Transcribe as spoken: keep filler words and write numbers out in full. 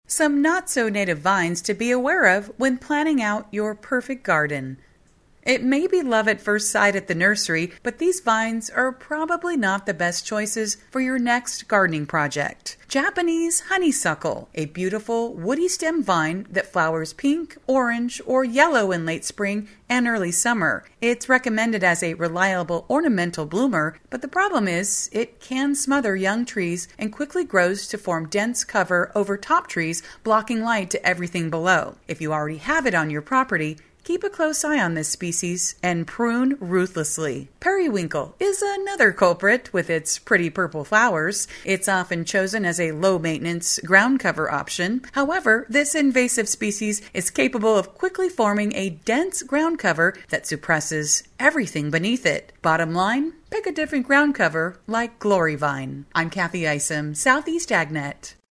Some not-so-native vines to be aware of when planning out your perfect garden. It may be love at first sight at the nursery, but these vines are probably not the best choices for your next gardening project. Japanese honeysuckle, a beautiful woody stem vine that flowers pink, orange, or yellow in late spring and early summer. It's recommended as a reliable ornamental bloomer, but the problem is it can smother young trees and quickly grows to form dense cover over top trees, blocking light to everything below. If you already have it on your property, keep a close eye on this species and prune ruthlessly. Periwinkle is another culprit with its pretty purple flowers. It's often chosen as a low-maintenance ground cover option. However, this invasive species is capable of quickly forming a dense ground cover that suppresses everything beneath it. Bottom line, pick a different ground cover like Gloryvine. I'm Kathy Isom, Southeast AgNet.